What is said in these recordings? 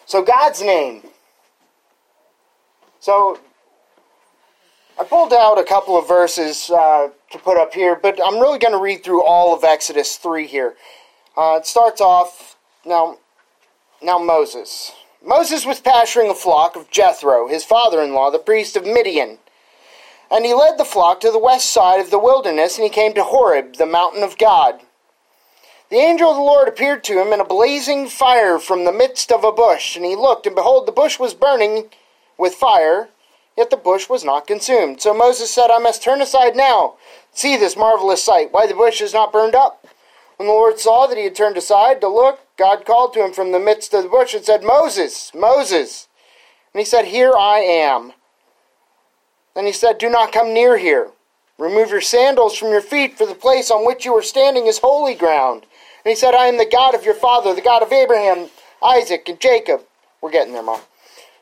So God's name. So I pulled out a couple of verses to put up here, but I'm really going to read through all of Exodus 3 here. It starts off, now Moses. Moses was pasturing a flock of Jethro, his father-in-law, the priest of Midian. And he led the flock to the west side of the wilderness, and he came to Horeb, the mountain of God. The angel of the Lord appeared to him in a blazing fire from the midst of a bush. And he looked, and behold, the bush was burning with fire, yet the bush was not consumed. So Moses said, I must turn aside now, see this marvelous sight, why the bush is not burned up. When the Lord saw that he had turned aside to look, God called to him from the midst of the bush and said, Moses, Moses. And he said, Here I am. Then he said, Do not come near here. Remove your sandals from your feet, for the place on which you are standing is holy ground. And he said, I am the God of your father, the God of Abraham, Isaac, and Jacob. We're getting there, Mom.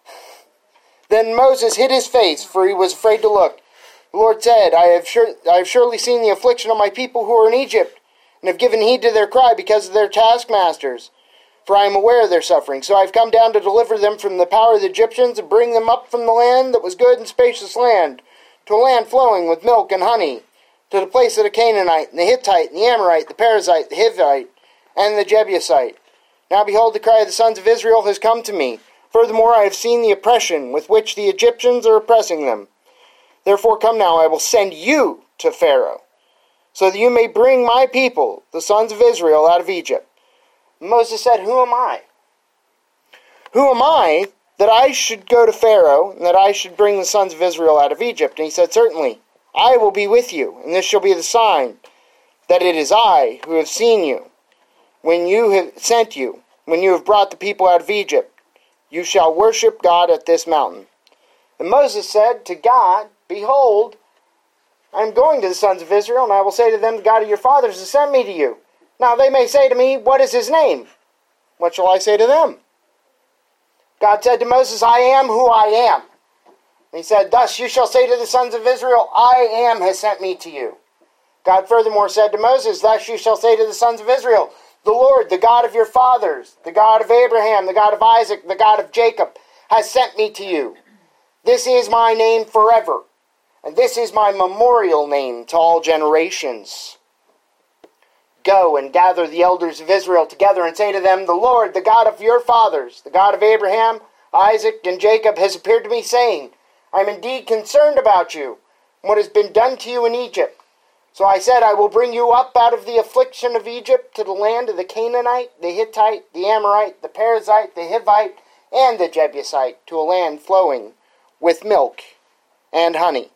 Then Moses hid his face, for he was afraid to look. The Lord said, I have surely seen the affliction of my people who are in Egypt, and have given heed to their cry because of their taskmasters. For I am aware of their suffering. So I have come down to deliver them from the power of the Egyptians, and bring them up from the land that was good and spacious land, to a land flowing with milk and honey, to the place of the Canaanite, and the Hittite, and the Amorite, the Perizzite, the Hivite, and the Jebusite. Now behold, the cry of the sons of Israel has come to me. Furthermore, I have seen the oppression with which the Egyptians are oppressing them. Therefore come now, I will send you to Pharaoh, so that you may bring my people, the sons of Israel, out of Egypt. Moses said, Who am I? Who am I that I should go to Pharaoh, and that I should bring the sons of Israel out of Egypt? And he said, Certainly, I will be with you, and this shall be the sign that it is I who have seen you. When you have sent you, when you have brought the people out of Egypt, you shall worship God at this mountain. And Moses said to God, Behold, I am going to the sons of Israel, and I will say to them, The God of your fathers has sent me to you. Now they may say to me, What is his name? What shall I say to them? God said to Moses, I am who I am. And he said, Thus you shall say to the sons of Israel, I am has sent me to you. God furthermore said to Moses, Thus you shall say to the sons of Israel, The Lord, the God of your fathers, the God of Abraham, the God of Isaac, the God of Jacob, has sent me to you. This is my name forever, and this is my memorial name to all generations. Go and gather the elders of Israel together and say to them, The Lord, the God of your fathers, the God of Abraham, Isaac, and Jacob, has appeared to me, saying, I am indeed concerned about you, and what has been done to you in Egypt. So I said, I will bring you up out of the affliction of Egypt to the land of the Canaanite, the Hittite, the Amorite, the Perizzite, the Hivite, and the Jebusite, to a land flowing with milk and honey.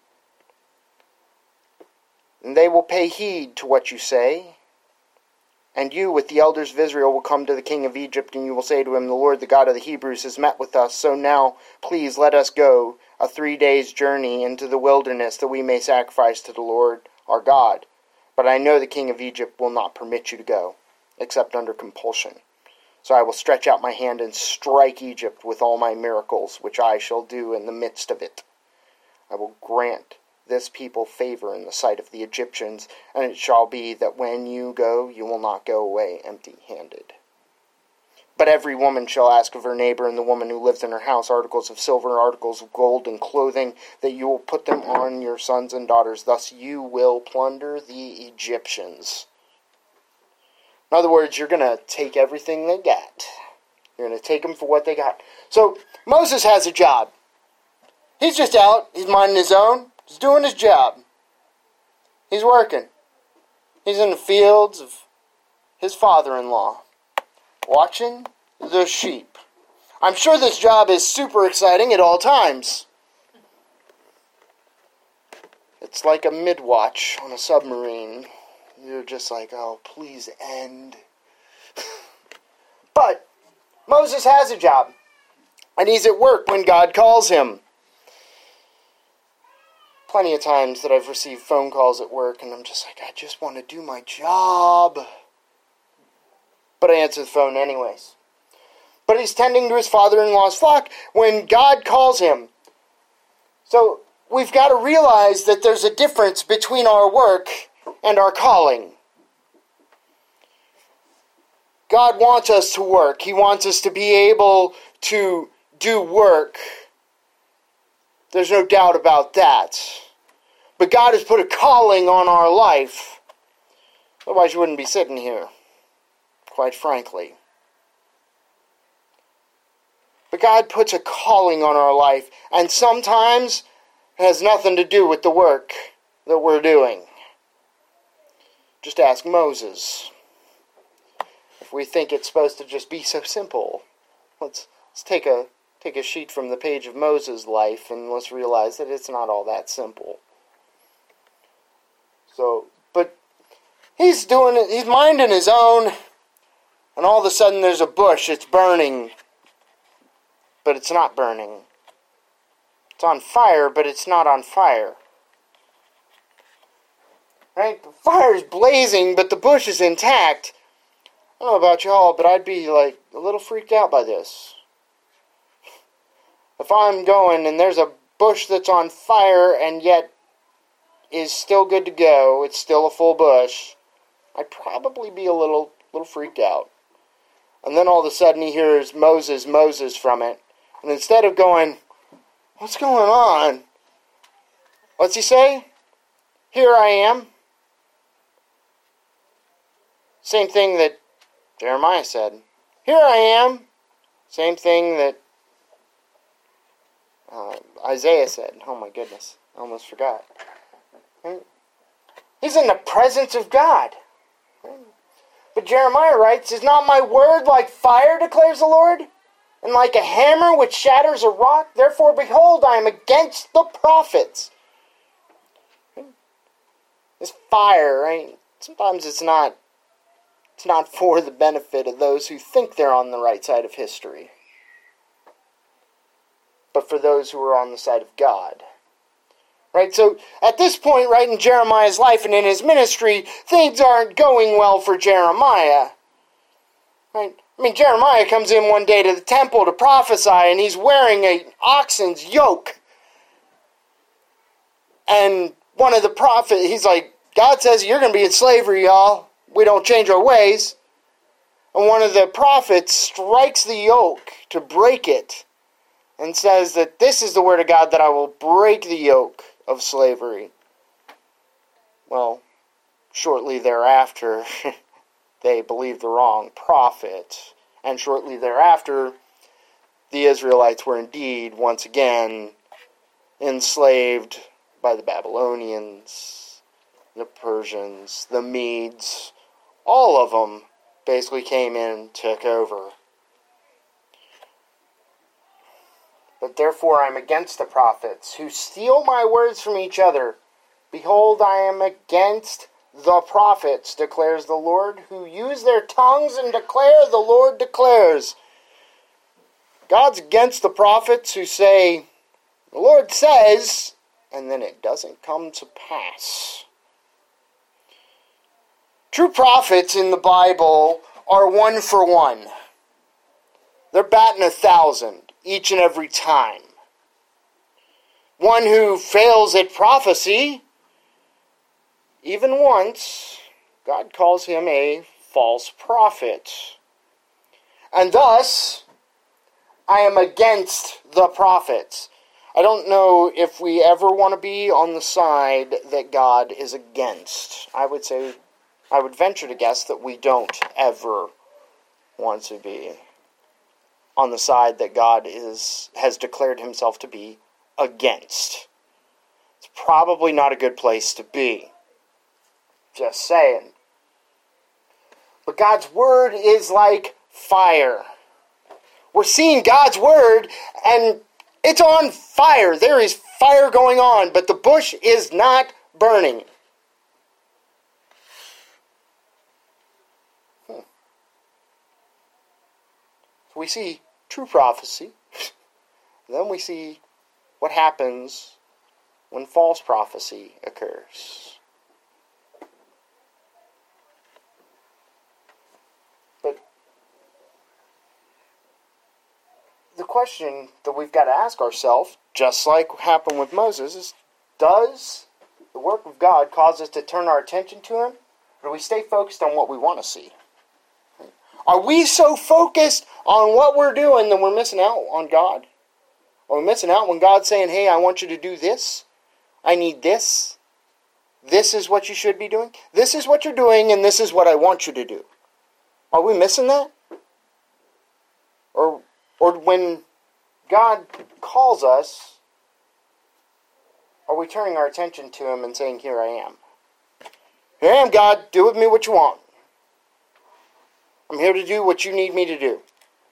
And they will pay heed to what you say. And you with the elders of Israel will come to the king of Egypt, and you will say to him, The Lord, the God of the Hebrews, has met with us. So now, please let us go a 3 days' journey into the wilderness, that we may sacrifice to the Lord our God. But I know the king of Egypt will not permit you to go, except under compulsion. So I will stretch out my hand and strike Egypt with all my miracles, which I shall do in the midst of it. I will grant this people favor in the sight of the Egyptians, and it shall be that when you go, you will not go away empty-handed. But every woman shall ask of her neighbor and the woman who lives in her house articles of silver, articles of gold, and clothing, that you will put them on your sons and daughters. Thus you will plunder the Egyptians. In other words, you're going to take everything they got. You're going to take them for what they got. So Moses has a job. He's just out. He's minding his own. He's doing his job. He's working. He's in the fields of his father-in-law, watching the sheep. I'm sure this job is super exciting at all times. It's like a mid-watch on a submarine. You're just like, oh, please end. But Moses has a job, and he's at work when God calls him. Plenty of times that I've received phone calls at work, and I'm just like, I just want to do my job. But I answer the phone anyways. But he's tending to his father-in-law's flock when God calls him. So we've got to realize that there's a difference between our work and our calling. God wants us to work. He wants us to be able to do work. There's no doubt about that. But God has put a calling on our life. Otherwise you wouldn't be sitting here, quite frankly. But God puts a calling on our life, and sometimes it has nothing to do with the work that we're doing. Just ask Moses. If we think it's supposed to just be so simple, let's take a sheet from the page of Moses' life and let's realize that it's not all that simple. But he's doing it, he's minding his own, and all of a sudden there's a bush, it's burning, but it's not burning. It's on fire, but it's not on fire. Right? The fire is blazing, but the bush is intact. I don't know about y'all, but I'd be like a little freaked out by this. If I'm going and there's a bush that's on fire and yet is still good to go, it's still a full bush, I'd probably be a little freaked out. And then all of a sudden he hears Moses from it. And instead of going, what's going on? What's he say? Here I am. Same thing that Jeremiah said. Here I am. Same thing that Isaiah said. Oh my goodness. I almost forgot. He's in the presence of God. But Jeremiah writes, is not my word like fire, declares the Lord, and like a hammer which shatters a rock? Therefore, behold, I am against the prophets. This fire, right? Sometimes it's not for the benefit of those who think they're on the right side of history, but for those who are on the side of God. Right, so at this point, right, in Jeremiah's life and in his ministry, things aren't going well for Jeremiah. Right? I mean, Jeremiah comes in one day to the temple to prophesy, and he's wearing an oxen's yoke. And one of the prophets, he's like, God says you're going to be in slavery, y'all. We don't change our ways. And one of the prophets strikes the yoke to break it and says that this is the word of God, that I will break the yoke of slavery. Well, shortly thereafter, they believed the wrong prophet. And shortly thereafter, the Israelites were indeed once again enslaved by the Babylonians, the Persians, the Medes. All of them basically came in and took over. But therefore I am against the prophets who steal my words from each other. Behold, I am against the prophets, declares the Lord, who use their tongues and declare, the Lord declares. God's against the prophets who say, the Lord says, and then it doesn't come to pass. True prophets in the Bible are one for one. They're batting 1,000 each and every time. One who fails at prophecy, even once, God calls him a false prophet. And thus, I am against the prophets. I don't know if we ever want to be on the side that God is against. I would venture to guess that we don't ever want to be on the side that God has declared himself to be against. It's probably not a good place to be. Just saying. But God's word is like fire. We're seeing God's word and it's on fire. There is fire going on, but the bush is not burning. We see true prophecy. Then we see what happens when false prophecy occurs. But the question that we've got to ask ourselves, just like happened with Moses, is, does the work of God cause us to turn our attention to him? Or do we stay focused on what we want to see? Are we so focused on what we're doing that we're missing out on God? Are we missing out when God's saying, hey, I want you to do this? I need this. This is what you should be doing. This is what you're doing, and this is what I want you to do. Are we missing that? Or when God calls us, are we turning our attention to Him and saying, here I am. Here I am, God. Do with me what you want. I'm here to do what you need me to do.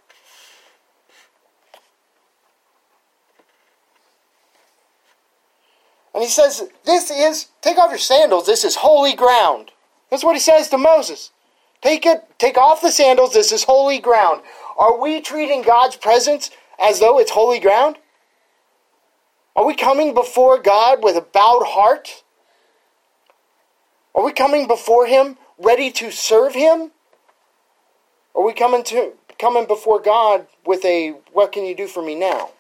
And He says, take off your sandals. This is holy ground. That's what He says to Moses. Take off the sandals. This is holy ground. Are we treating God's presence as though it's holy ground? Are we coming before God with a bowed heart? Are we coming before Him ready to serve Him? Are we coming before God with a, what can you do for me now?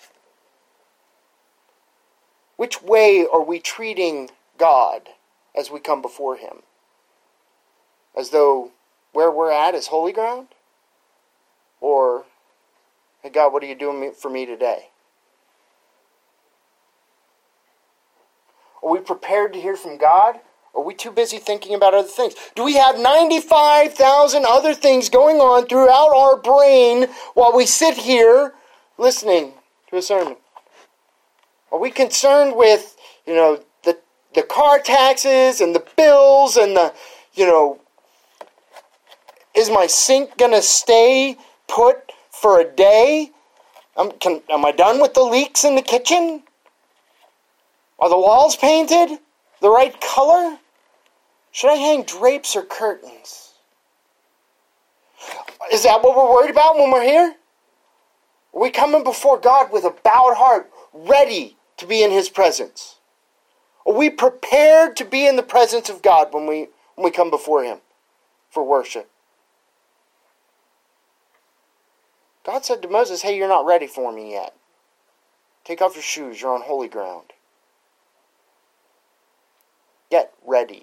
Which way are we treating God as we come before Him? As though where we're at is holy ground? Or, hey God, what are you doing for me today? Are we prepared to hear from God? Or are we too busy thinking about other things? Do we have 95,000 other things going on throughout our brain while we sit here listening to a sermon? Are we concerned with, the car taxes and the bills and is my sink going to stay put for a day? Am I done with the leaks in the kitchen? Are the walls painted the right color? Should I hang drapes or curtains? Is that what we're worried about when we're here? Are we coming before God with a bowed heart, ready to be in His presence? Are we prepared to be in the presence of God when we come before Him for worship? God said to Moses, hey, you're not ready for me yet. Take off your shoes, you're on holy ground. Get ready.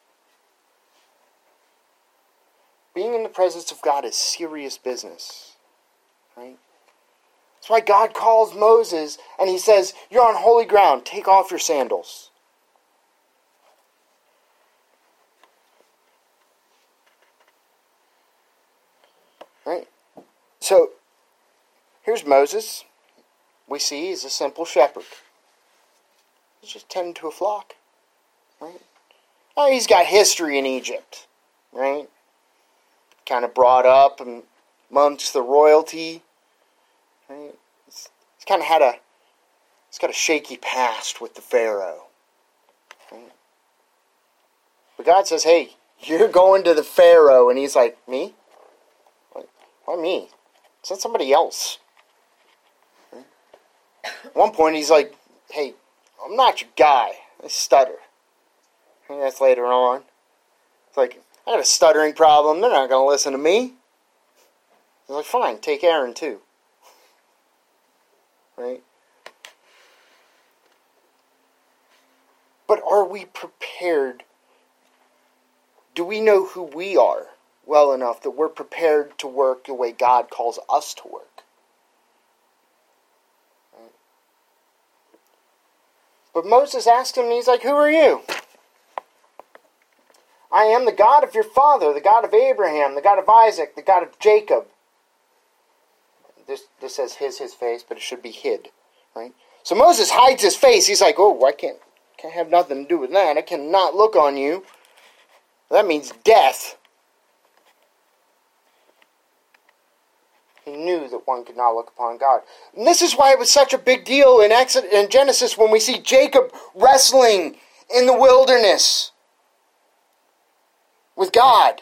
Being in the presence of God is serious business. Right? That's why God calls Moses and He says, you're on holy ground. Take off your sandals. Right? So, here's Moses. We see he's a simple shepherd. He's just tending to a flock. Right? Oh, he's got history in Egypt. Right? Kind of brought up amongst the royalty. Right? He's kind of he's got a shaky past with the Pharaoh. Right? But God says, hey, you're going to the Pharaoh. And he's like, me? Why me? Send somebody else. Right? At one point he's like, hey, I'm not your guy. I stutter. And that's later on. It's like, I got a stuttering problem. They're not going to listen to me. He's like, fine, take Aaron too. Right? But are we prepared? Do we know who we are well enough that we're prepared to work the way God calls us to work? Right? But Moses asked him, and he's like, who are you? I am the God of your father, the God of Abraham, the God of Isaac, the God of Jacob. This says his face, but it should be hid, right? So Moses hides his face. He's like, oh, I can't have nothing to do with that. I cannot look on you. That means death. He knew that one could not look upon God. And this is why it was such a big deal in Genesis when we see Jacob wrestling in the wilderness with God.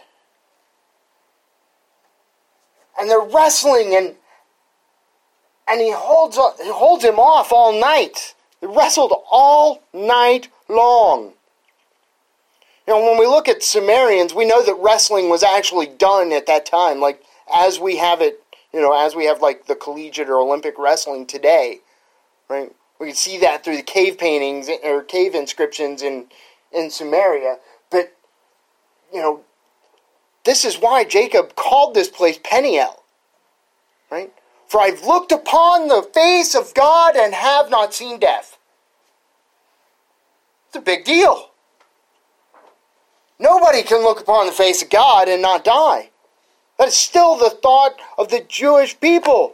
And they're wrestling and he holds him off all night. They wrestled all night long. When we look at Sumerians, we know that wrestling was actually done at that time, like as we have it, as we have like the collegiate or Olympic wrestling today, right? We can see that through the cave paintings or cave inscriptions in Sumeria. But, This is why Jacob called this place Peniel. Right? For I've looked upon the face of God and have not seen death. It's a big deal. Nobody can look upon the face of God and not die. That is still the thought of the Jewish people.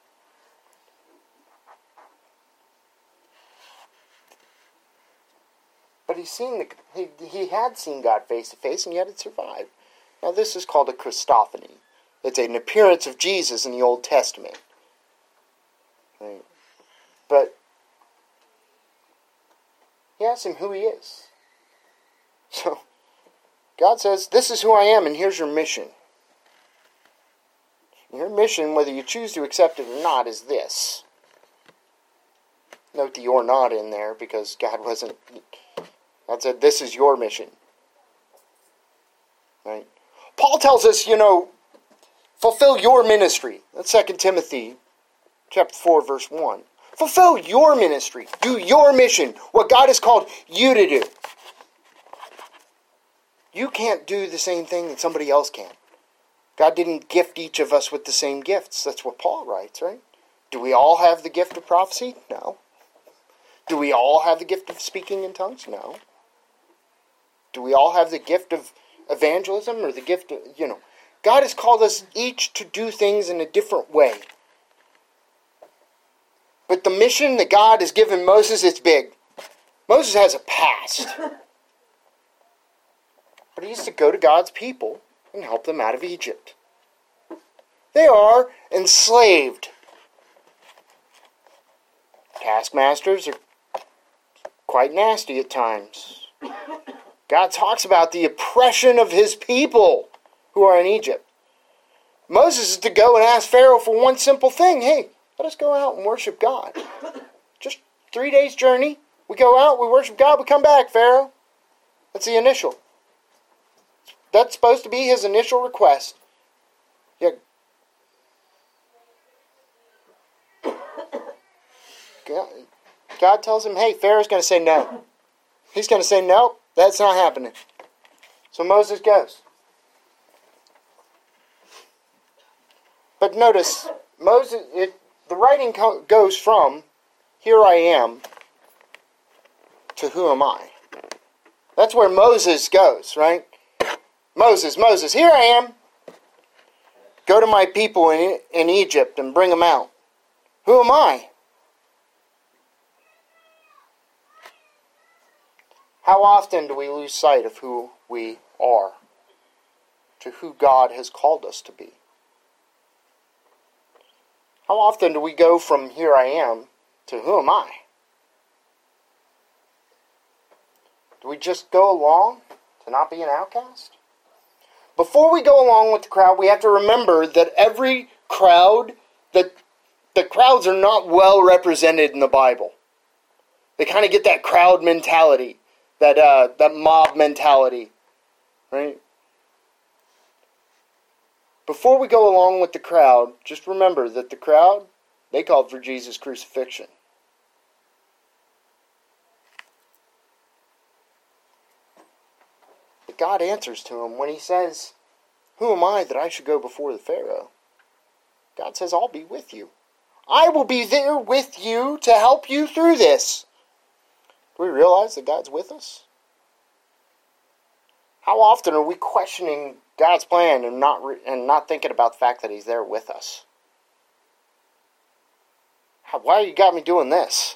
But he had seen God face to face, and yet it survived. Now this is called a Christophany. It's an appearance of Jesus in the Old Testament. Right? But he asks him who he is. So God says, this is who I am, and here's your mission. Your mission, whether you choose to accept it or not, is this. Note the "you're not" in there, because God said, this is your mission. Right? Paul tells us, fulfill your ministry. That's 2 Timothy chapter 4, verse 1. Fulfill your ministry. Do your mission. What God has called you to do. You can't do the same thing that somebody else can. God didn't gift each of us with the same gifts. That's what Paul writes, right? Do we all have the gift of prophecy? No. Do we all have the gift of speaking in tongues? No. Do we all have the gift of evangelism or the gift of, God has called us each to do things in a different way. But the mission that God has given Moses, it's big. Moses has a past. But he used to go to God's people and help them out of Egypt. They are enslaved. Taskmasters are quite nasty at times. God talks about the oppression of his people who are in Egypt. Moses is to go and ask Pharaoh for one simple thing. Hey, let us go out and worship God. Just 3 days journey. We go out, we worship God, we come back, Pharaoh. That's the initial. That's supposed to be his initial request. Yeah. God tells him, hey, Pharaoh's going to say no. He's going to say, no, that's not happening. So Moses goes. But notice, the writing goes from, here I am, to who am I? That's where Moses goes, right? Moses, here I am. Go to my people in Egypt and bring them out. Who am I? How often do we lose sight of who we are, to who God has called us to be? How often do we go from here I am to who am I? Do we just go along to not be an outcast? Before we go along with the crowd, we have to remember that every crowd, that the crowds are not well represented in the Bible. They kind of get that crowd mentality, that mob mentality, right? Before we go along with the crowd, just remember that the crowd, they called for Jesus' crucifixion. But God answers to him when he says, who am I that I should go before the Pharaoh? God says, I'll be with you. I will be there with you to help you through this. Do we realize that God's with us? How often are we questioning God's plan and not thinking about the fact that he's there with us? Why you got me doing this?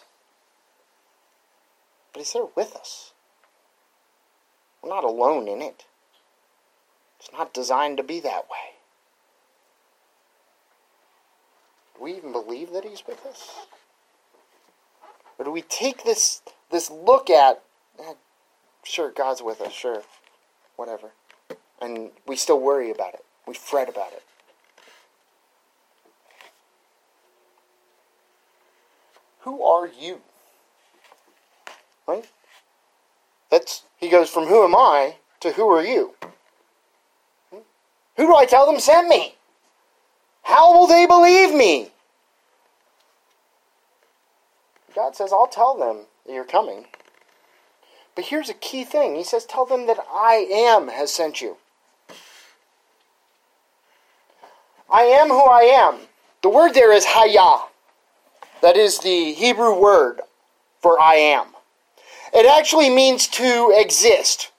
But he's there with us. We're not alone in it. It's not designed to be that way. Do we even believe that he's with us? Or do we take this look at, sure, God's with us, sure, whatever, and we still worry about it. We fret about it. Who are you? Right? He goes from who am I to who are you? Who do I tell them sent me? How will they believe me? God says, I'll tell them that you're coming. But here's a key thing. He says, tell them that I am has sent you. I am who I am. The word there is Hayah. That is the Hebrew word for I am. It actually means to exist.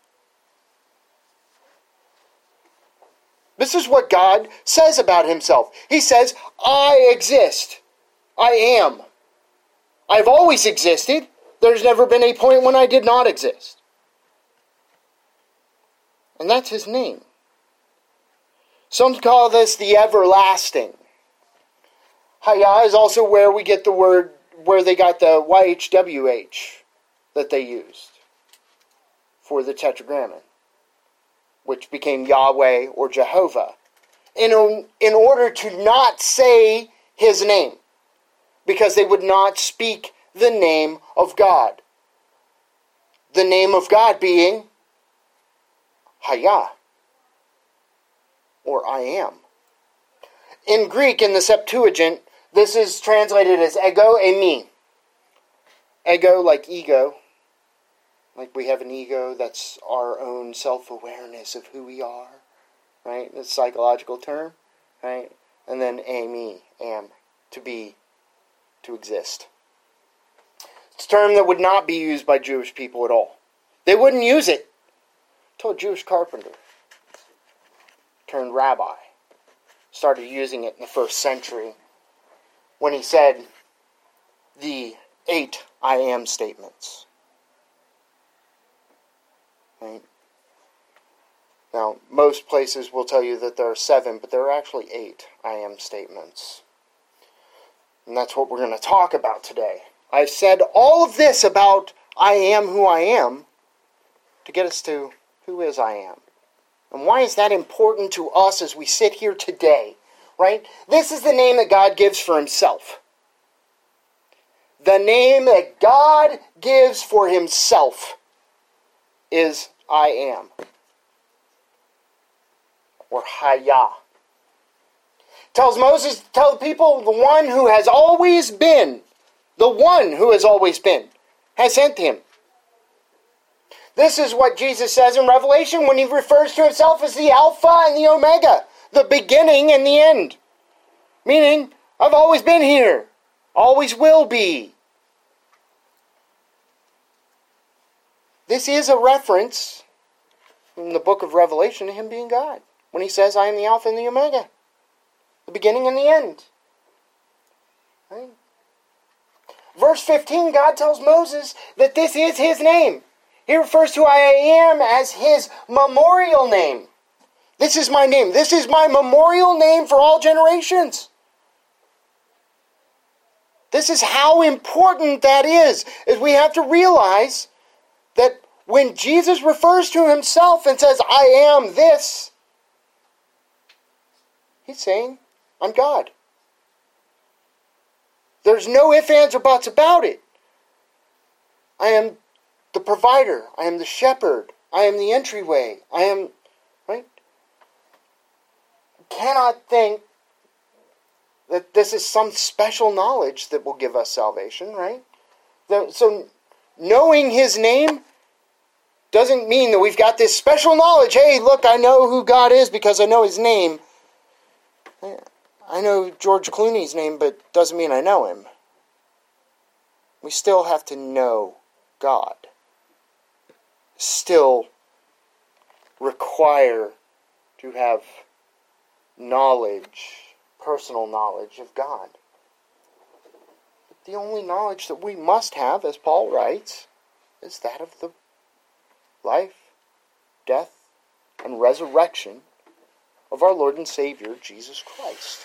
This is what God says about himself. He says, I exist. I am. I've always existed. There's never been a point when I did not exist. And that's his name. Some call this the everlasting. Hayah is also where we get the word, where they got the YHWH that they used for the Tetragrammaton, which became Yahweh or Jehovah, in order to not say his name, because they would not speak the name of God. The name of God being Hayah, or I am. In Greek, in the Septuagint, this is translated as ego eimi. Ego, like ego. Like we have an ego, that's our own self-awareness of who we are. Right? It's a psychological term. Right? And then eimi, am, to be, to exist. It's a term that would not be used by Jewish people at all. They wouldn't use it until a Jewish carpenter turned rabbi started using it in the first century when he said the 8 I am statements. Right? Now, most places will tell you that there are 7, but there are actually 8 I am statements. And that's what we're going to talk about today. I've said all of this about I am who I am to get us to who is I am. And why is that important to us as we sit here today? Right? This is the name that God gives for himself. The name that God gives for himself is I am. Or Hayah. Tells Moses to tell the people, the one who has always been, has sent him. This is what Jesus says in Revelation when he refers to himself as the Alpha and the Omega, the beginning and the end. Meaning, I've always been here, always will be. This is a reference in the book of Revelation to him being God, when he says, I am the Alpha and the Omega, the beginning and the end. Right? Verse 15, God tells Moses that this is his name. He refers to I am as his memorial name. This is my name. This is my memorial name for all generations. This is how important that is we have to realize that when Jesus refers to himself and says, I am this, he's saying, I'm God. There's no ifs, ands, or buts about it. I am the provider. I am the shepherd. I am the entryway. I am, right? You cannot think that this is some special knowledge that will give us salvation, right? So knowing his name doesn't mean that we've got this special knowledge. Hey, look, I know who God is because I know his name. I know George Clooney's name, but doesn't mean I know him. We still have to know God. Still require to have knowledge, personal knowledge of God. But the only knowledge that we must have, as Paul writes, is that of the life, death, and resurrection of our Lord and Savior, Jesus Christ.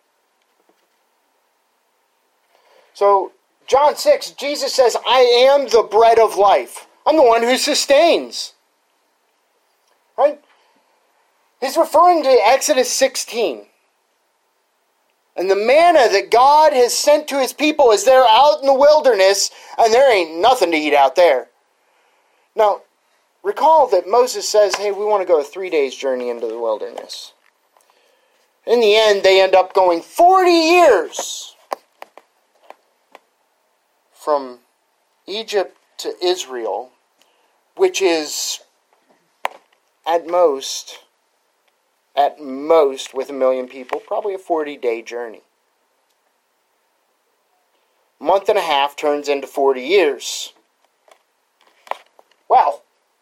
So, John 6, Jesus says, I am the bread of life. I'm the one who sustains. Right? He's referring to Exodus 16. And the manna that God has sent to his people is they're out in the wilderness, and there ain't nothing to eat out there. Now, recall that Moses says, hey, we want to go a 3 days journey into the wilderness. In the end, they end up going 40 years from Egypt to Israel, which is, at most, at most, with 1 million people, probably a 40-day journey. A month and a half turns into 40 years. Well,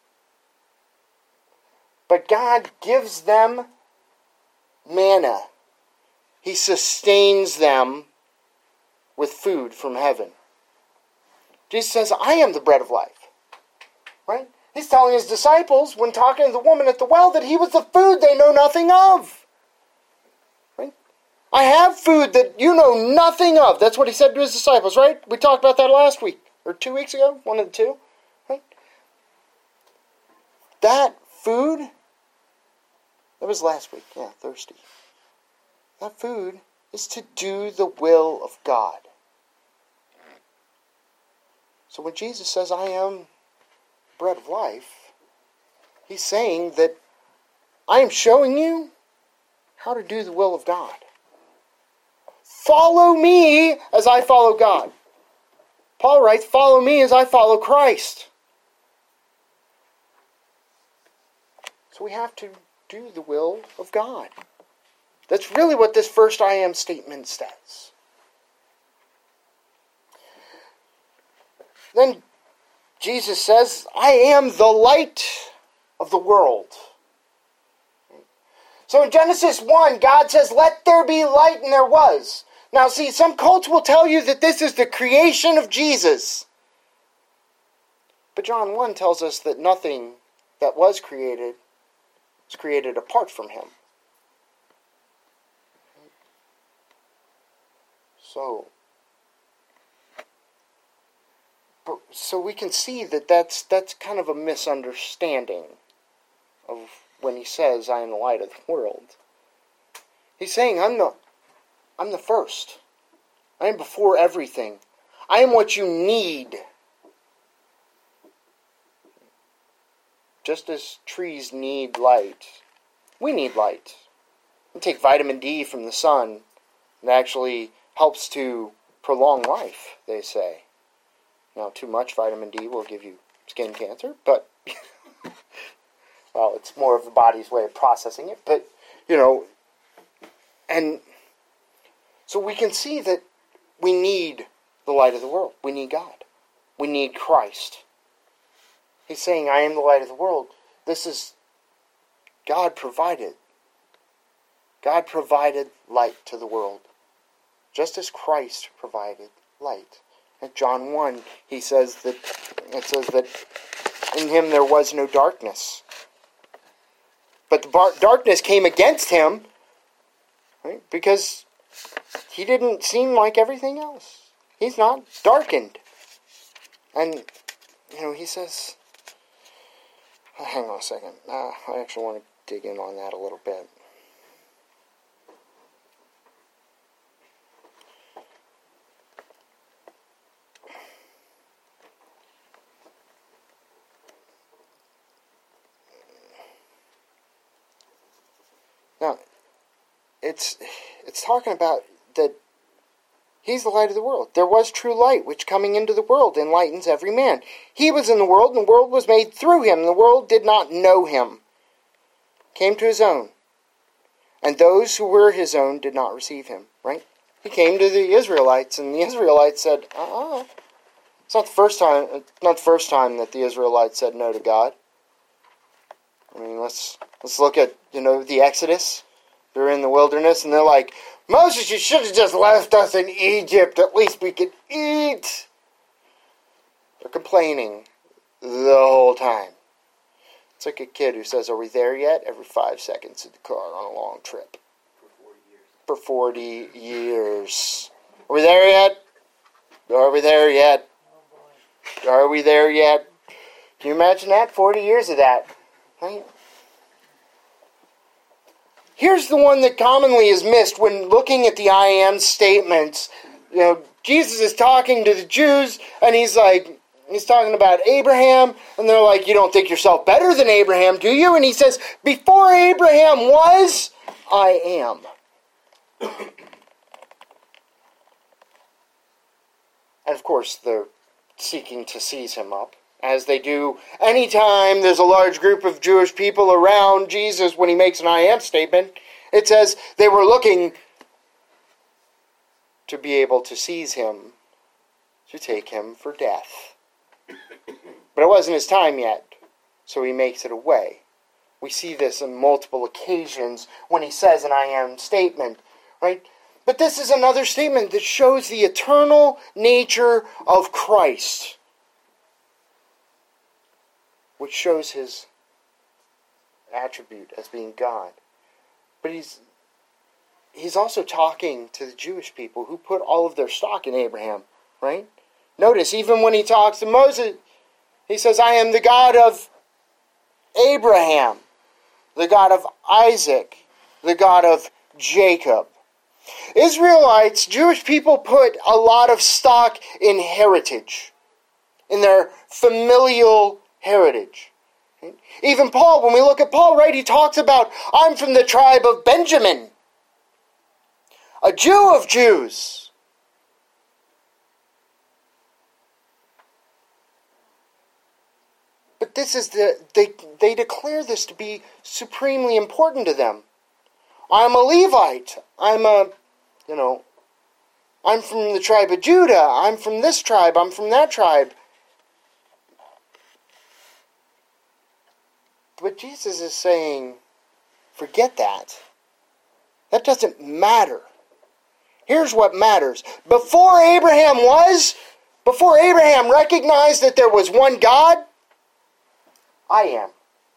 but God gives them manna. He sustains them with food from heaven. Jesus says, I am the bread of life. Right? He's telling his disciples, when talking to the woman at the well, that he was the food they know nothing of. Right? I have food that you know nothing of. That's what he said to his disciples, right? We talked about that last week, or 2 weeks ago, one of the two. Right? That food, that was last week, yeah, thirsty. That food is to do the will of God. So when Jesus says, I am bread of life, he's saying that I am showing you how to do the will of God. Follow me as I follow God. Paul writes, follow me as I follow Christ. So we have to do the will of God. That's really what this first I am statement says. Then Jesus says, I am the light of the world. So in Genesis 1, God says, let there be light, and there was. Now see, some cults will tell you that this is the creation of Jesus. But John 1 tells us that nothing that was created apart from him. So we can see that that's kind of a misunderstanding of when he says, I am the light of the world. He's saying, I'm the first. I am before everything. I am what you need. Just as trees need light, we need light. We take vitamin D from the sun. It actually helps to prolong life, they say. Now, too much vitamin D will give you skin cancer, but, well, it's more of the body's way of processing it. But, and so we can see that we need the light of the world. We need God. We need Christ. He's saying, I am the light of the world. This is God provided. God provided light to the world, just as Christ provided light. In John 1, it says that in him there was no darkness. But the darkness came against him, right? Because he didn't seem like everything else. He's not darkened. And, he says, hang on a second. I actually want to dig in on that a little bit. Now, it's talking about that he's the light of the world. There was true light, which coming into the world enlightens every man. He was in the world, and the world was made through him. The world did not know him. Came to his own. And those who were his own did not receive him. Right? He came to the Israelites, and the Israelites said, It's not the first time that the Israelites said no to God. I mean, let's look at, the Exodus. They're in the wilderness, and they're like, Moses, you should have just left us in Egypt. At least we could eat. They're complaining the whole time. It's like a kid who says, are we there yet? Every 5 seconds in the car on a long trip. For 40 years. Are we there yet? Are we there yet? Are we there yet? Can you imagine that? 40 years of that. Right? Here's the one that commonly is missed when looking at the I am statements. Jesus is talking to the Jews, and he's talking about Abraham, and they're like, you don't think yourself better than Abraham, do you? And he says, before Abraham was, I am. And of course, they're seeking to seize him up as they do anytime there's a large group of Jewish people around Jesus when he makes an I am statement. It says they were looking to be able to seize him, to take him for death. But it wasn't his time yet, so he makes it away. We see this on multiple occasions when he says an I am statement, right? But this is another statement that shows the eternal nature of Christ, which shows his attribute as being God. But he's also talking to the Jewish people who put all of their stock in Abraham, right? Notice, even when he talks to Moses, he says, I am the God of Abraham, the God of Isaac, the God of Jacob. Israelites, Jewish people, put a lot of stock in heritage, in their familial heritage. Even Paul, when we look at Paul, right, he talks about, I'm from the tribe of Benjamin, a Jew of Jews. But this is they declare this to be supremely important to them. I'm a Levite. I'm from the tribe of Judah. I'm from this tribe. I'm from that tribe. But Jesus is saying, forget that. That doesn't matter. Here's what matters. Before Abraham recognized that there was one God, I am.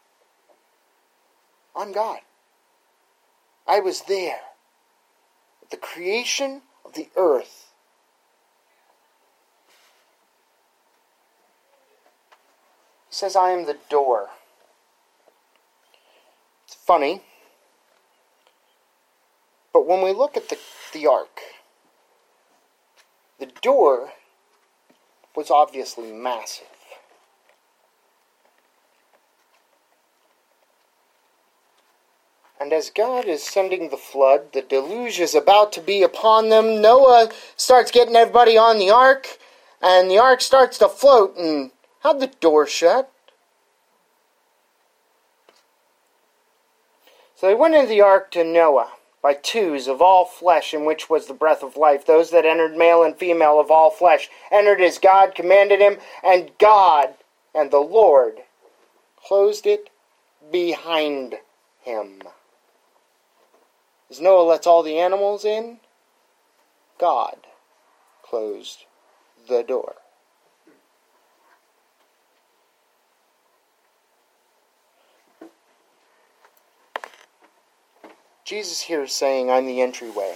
I'm God. I was there at the creation of the earth. He says, I am the door. It's funny, but when we look at the ark, the door was obviously massive. And as God is sending the flood, the deluge is about to be upon them. Noah starts getting everybody on the ark, and the ark starts to float, and how'd the door shut? So they went into the ark to Noah by twos of all flesh, in which was the breath of life. Those that entered, male and female of all flesh, entered as God commanded him, and God and the Lord closed it behind him. As Noah lets all the animals in, God closed the door. Jesus here is saying, I'm the entryway.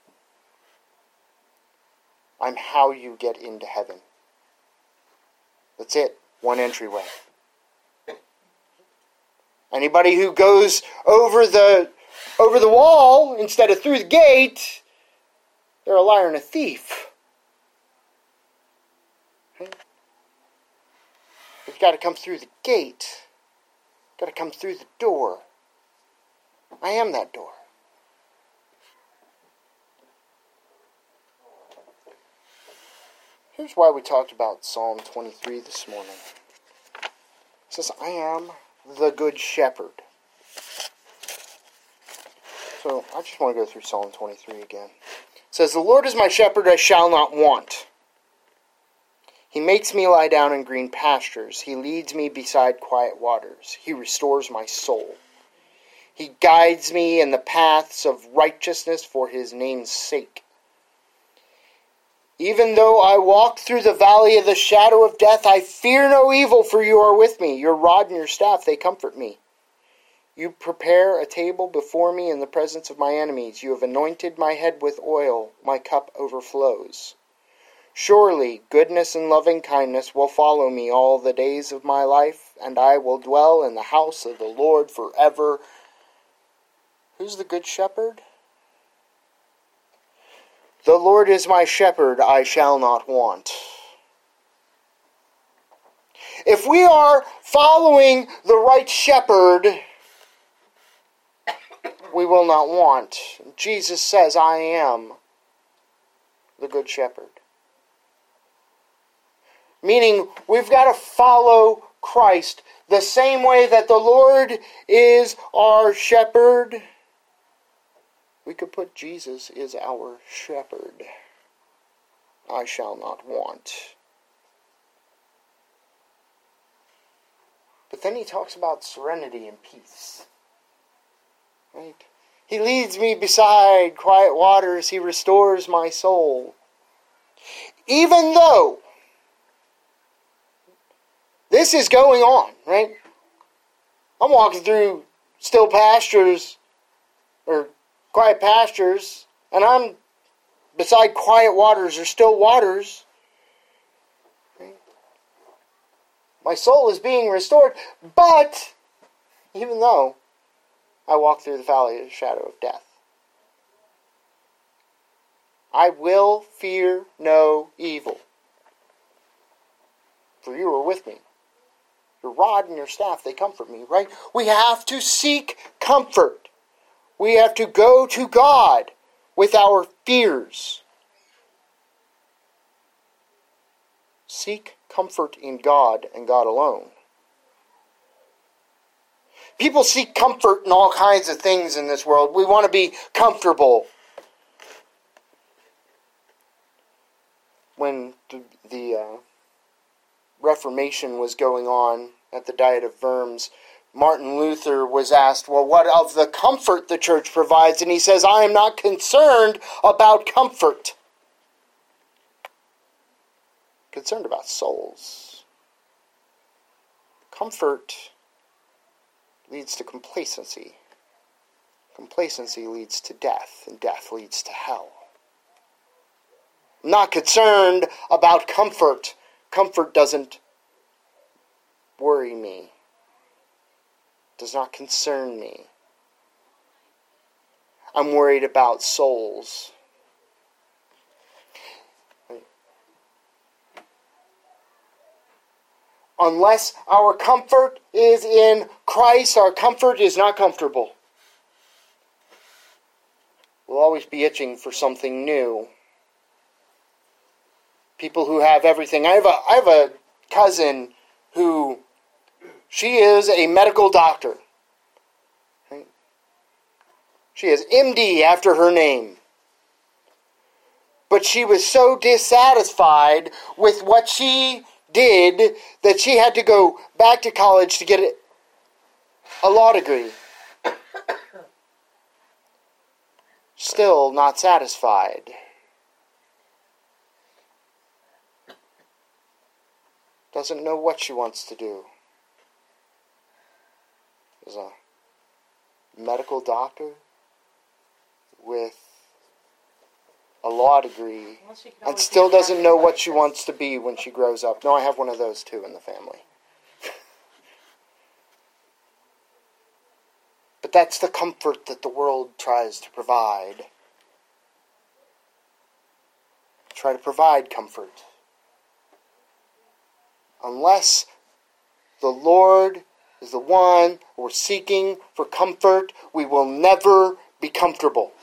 I'm how you get into heaven. That's it. One entryway. Anybody who goes over the wall instead of through the gate, they're a liar and a thief. But you've got to come through the gate. You've got to come through the door. I am that door. Here's why we talked about Psalm 23 this morning. It says, I am the good shepherd. So I just want to go through Psalm 23 again. It says, the Lord is my shepherd, I shall not want. He makes me lie down in green pastures. He leads me beside quiet waters. He restores my soul. He guides me in the paths of righteousness for his name's sake. Even though I walk through the valley of the shadow of death, I fear no evil, for you are with me. Your rod and your staff, they comfort me. You prepare a table before me in the presence of my enemies. You have anointed my head with oil. My cup overflows. Surely goodness and loving kindness will follow me all the days of my life, and I will dwell in the house of the Lord forever. Who's the good shepherd? The Lord is my shepherd, I shall not want. If we are following the right shepherd, we will not want. Jesus says, I am the good shepherd. Meaning, we've got to follow Christ the same way that the Lord is our shepherd. We could put Jesus is our shepherd. I shall not want. But then he talks about serenity and peace. Right? He leads me beside quiet waters. He restores my soul. Even though this is going on, right? I'm walking through still pastures, or quiet pastures, and I'm beside quiet waters or still waters. Right? My soul is being restored, but even though I walk through the valley of the shadow of death, I will fear no evil, for you are with me. Your rod and your staff, they comfort me, right? We have to seek comfort. We have to go to God with our fears. Seek comfort in God and God alone. People seek comfort in all kinds of things in this world. We want to be comfortable. When the Reformation was going on at the Diet of Worms, Martin Luther was asked, well, what of the comfort the church provides? And he says, I am not concerned about comfort. I'm concerned about souls. Comfort leads to complacency. Complacency leads to death, and death leads to hell. I'm not concerned about comfort. Comfort doesn't worry me. Does not concern me. I'm worried about souls. Unless our comfort is in Christ, our comfort is not comfortable. We'll always be itching for something new. People who have everything. I have a cousin who, she is a medical doctor. Right? She has MD after her name. But she was so dissatisfied with what she did that she had to go back to college to get a law degree. Still not satisfied. Doesn't know what she wants to do. Is a medical doctor with a law degree and still doesn't know what she wants to be when she grows up. No, I have one of those too in the family. But that's the comfort that the world tries to provide. Try to provide comfort. Unless the Lord is the one we're seeking for comfort, we will never be comfortable.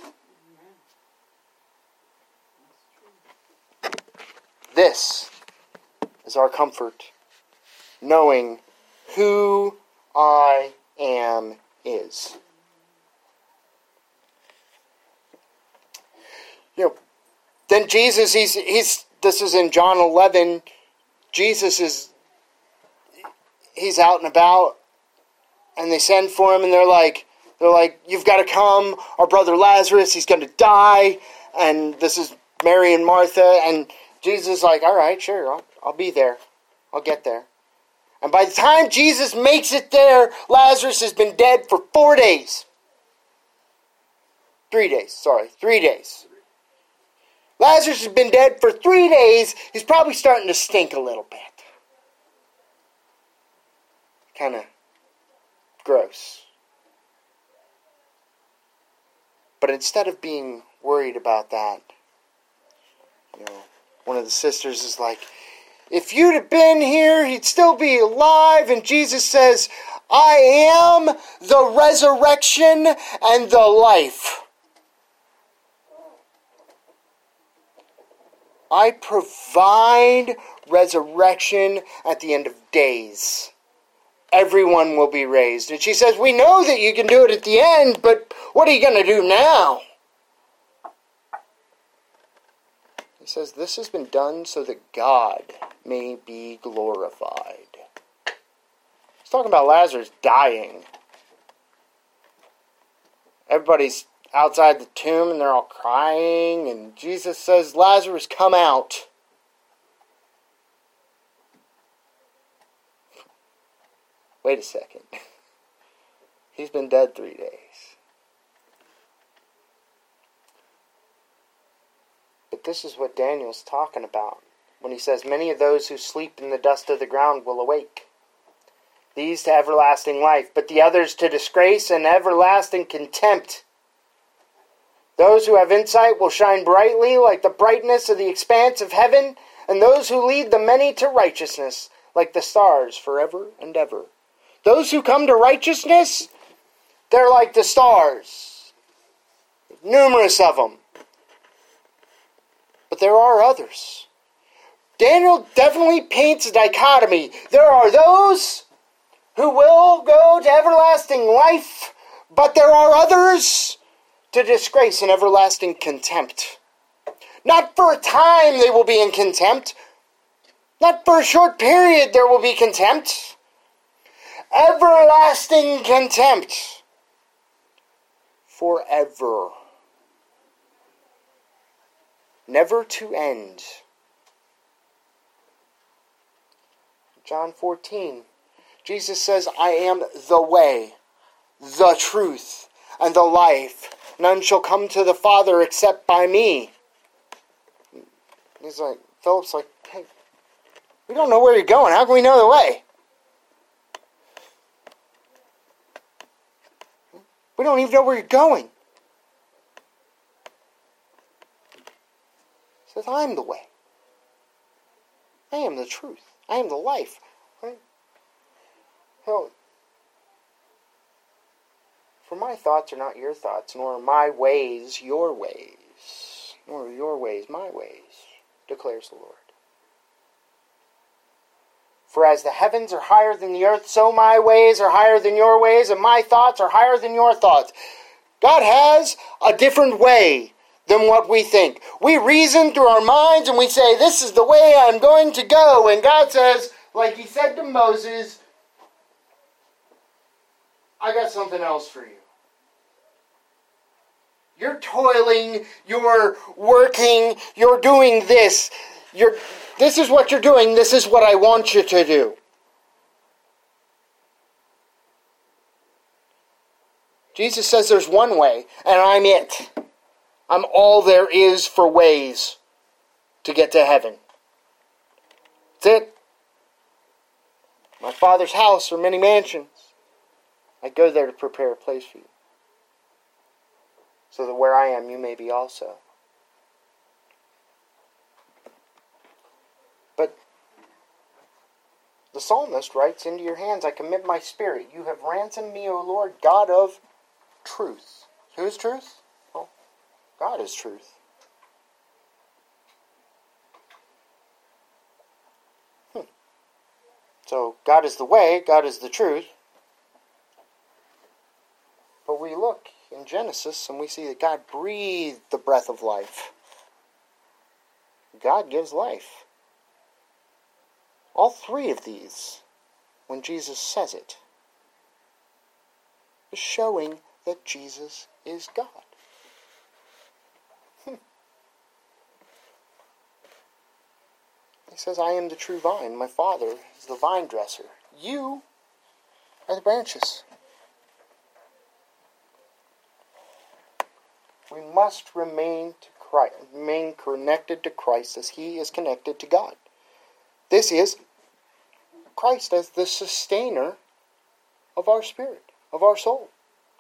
This is our comfort, knowing who I am is. Then Jesus, he's this is in John 11. Jesus he's out and about, and they send for him, and they're like, you've got to come. Our brother Lazarus, he's going to die, and this is Mary and Martha, and Jesus is like, all right, sure, I'll be there. I'll get there. And by the time Jesus makes it there, Lazarus has been dead for 4 days. 3 days. Lazarus has been dead for 3 days. He's probably starting to stink a little bit. Kind of gross. But instead of being worried about that, one of the sisters is like, if you'd have been here, he'd still be alive. And Jesus says, I am the resurrection and the life. I provide resurrection at the end of days. Everyone will be raised. And she says, we know that you can do it at the end, but what are you going to do now? He says, this has been done so that God may be glorified. He's talking about Lazarus dying. Everybody's outside the tomb and they're all crying, and Jesus says, Lazarus, come out. Wait a second. He's been dead 3 days. But this is what Daniel's talking about when he says, many of those who sleep in the dust of the ground will awake. These to everlasting life, but the others to disgrace and everlasting contempt. Those who have insight will shine brightly like the brightness of the expanse of heaven, and those who lead the many to righteousness like the stars forever and ever. Those who come to righteousness, they're like the stars. Numerous of them. But there are others. Daniel definitely paints a dichotomy. There are those who will go to everlasting life, but there are others to disgrace and everlasting contempt. Not for a time they will be in contempt. Not for a short period there will be contempt. Everlasting contempt. Forever. Never to end. John 14. Jesus says, I am the way, the truth, and the life. None shall come to the Father except by me. He's like, Philip's like, hey, we don't know where you're going. How can we know the way? We don't even know where you're going. He says, I am the way. I am the truth. I am the life. Right? Hell, for my thoughts are not your thoughts, nor are my ways your ways, nor are your ways my ways, declares the Lord. For as the heavens are higher than the earth, so my ways are higher than your ways, and my thoughts are higher than your thoughts. God has a different way than what we think. We reason through our minds and we say, this is the way I'm going to go. And God says, like he said to Moses, I got something else for you. You're toiling, you're working, you're doing this. This is what you're doing, this is what I want you to do. Jesus says there's one way, and I'm it. I'm all there is for ways to get to heaven. That's it. My Father's house are many mansions. I go there to prepare a place for you, so that where I am, you may be also. But the psalmist writes, into your hands I commit my spirit. You have ransomed me, O Lord, God of truth. Who is truth? Well, God is truth. So God is the way, God is the truth. But we look in Genesis and we see that God breathed the breath of life. God gives life. All three of these, when Jesus says it, is showing that Jesus is God. He says, I am the true vine. My Father is the vine dresser. You are the branches. We must remain connected to Christ as He is connected to God. This is Christ as the sustainer of our spirit, of our soul.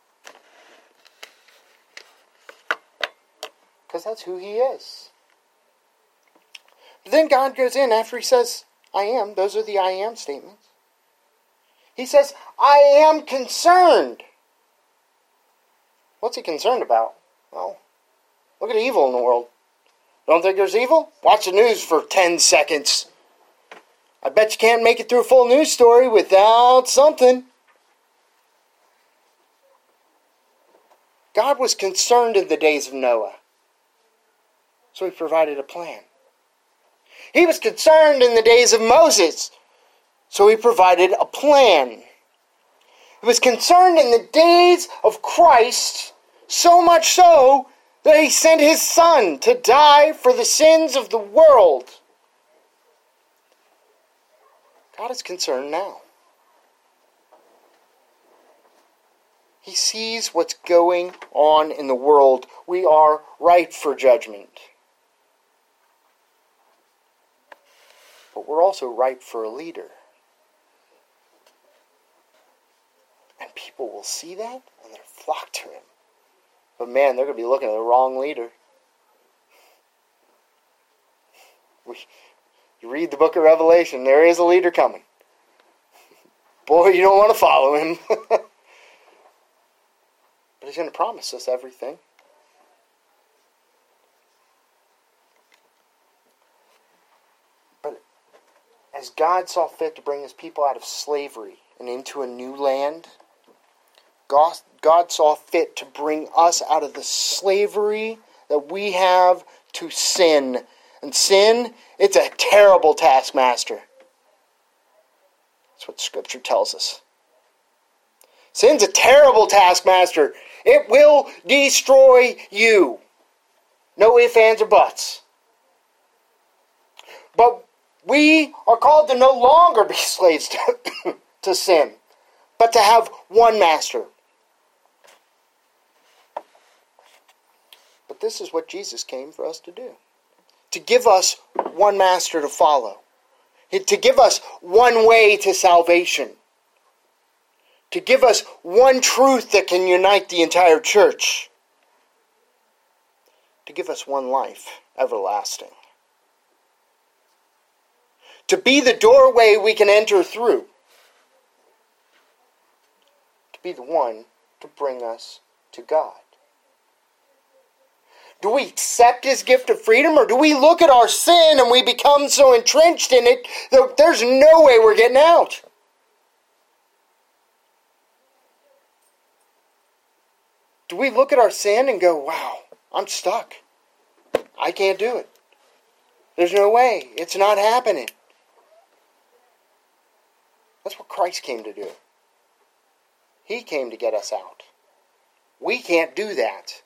Because that's who He is. But then God goes in after He says, I am. Those are the I am statements. He says, I am concerned. What's He concerned about? Well, look at evil in the world. Don't think there's evil? Watch the news for 10 seconds. I bet you can't make it through a full news story without something. God was concerned in the days of Noah, so he provided a plan. He was concerned in the days of Moses, so he provided a plan. He was concerned in the days of Christ, so much so that he sent his Son to die for the sins of the world. God is concerned now. He sees what's going on in the world. We are ripe for judgment. But we're also ripe for a leader. And people will see that and they'll flock to him. But man, they're going to be looking at the wrong leader. You read the book of Revelation, there is a leader coming. Boy, you don't want to follow him. But he's going to promise us everything. But as God saw fit to bring his people out of slavery and into a new land, God saw fit to bring us out of the slavery that we have to sin. And sin, it's a terrible taskmaster. That's what Scripture tells us. Sin's a terrible taskmaster. It will destroy you. No ifs, ands, or buts. But we are called to no longer be slaves to sin, but to have one master. But this is what Jesus came for us to do. To give us one master to follow. To give us one way to salvation. To give us one truth that can unite the entire church. To give us one life everlasting. To be the doorway we can enter through. To be the one to bring us to God. Do we accept his gift of freedom, or do we look at our sin and we become so entrenched in it that there's no way we're getting out? Do we look at our sin and go, wow, I'm stuck. I can't do it. There's no way. It's not happening. That's what Christ came to do. He came to get us out. We can't do that.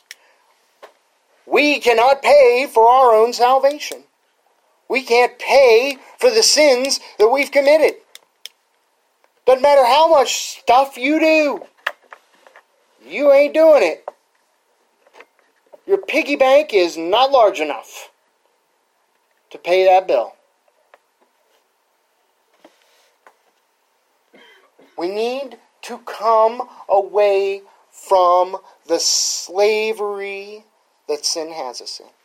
We cannot pay for our own salvation. We can't pay for the sins that we've committed. Doesn't matter how much stuff you do. You ain't doing it. Your piggy bank is not large enough to pay that bill. We need to come away from the slavery that sin has us in.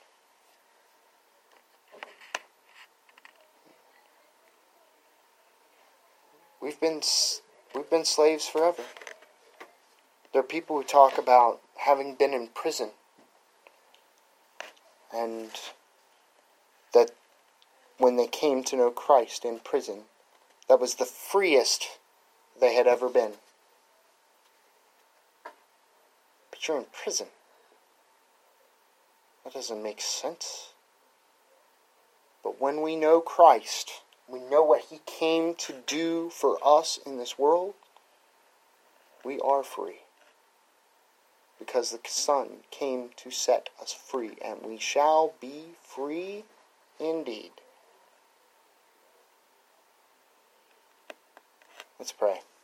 We've been slaves forever. There are people who talk about having been in prison, and that when they came to know Christ in prison, that was the freest they had ever been. But you're in prison. That doesn't make sense. But when we know Christ, we know what he came to do for us in this world, we are free. Because the Son came to set us free, and we shall be free indeed. Let's pray.